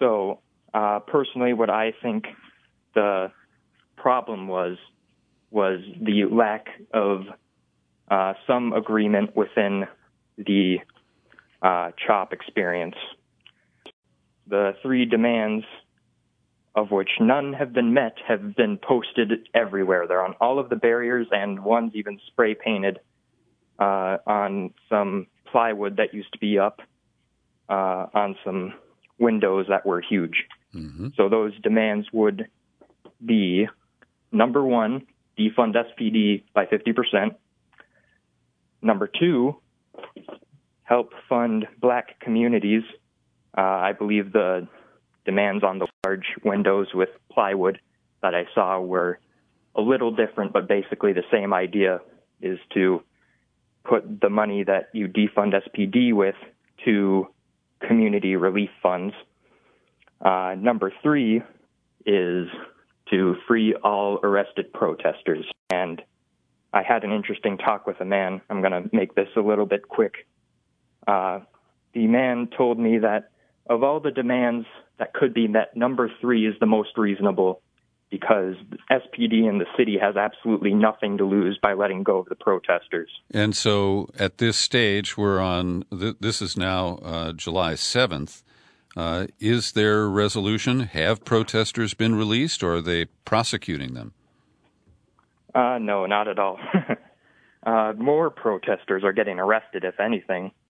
So, personally, what I think the problem was the lack of some agreement within the CHOP experience. The 3 demands, of which none have been met, have been posted everywhere. They're on all of the barriers, and one's even spray painted on some plywood that used to be up on some windows that were huge. Mm-hmm. So those demands would be, number 1, defund SPD by 50%. Number 2, help fund black communities. I believe the demands on the large windows with plywood that I saw were a little different, but basically the same idea is to put the money that you defund SPD with to community relief funds. Number 3 is to free all arrested protesters. And I had an interesting talk with a man. I'm going to make this a little bit quick. The man told me that of all the demands that could be met, number 3 is the most reasonable because SPD in the city has absolutely nothing to lose by letting go of the protesters. And so at this stage, we're on, this is now July 7th. Is there a resolution? Have protesters been released, or are they prosecuting them? No, not at all. More protesters are getting arrested, if anything.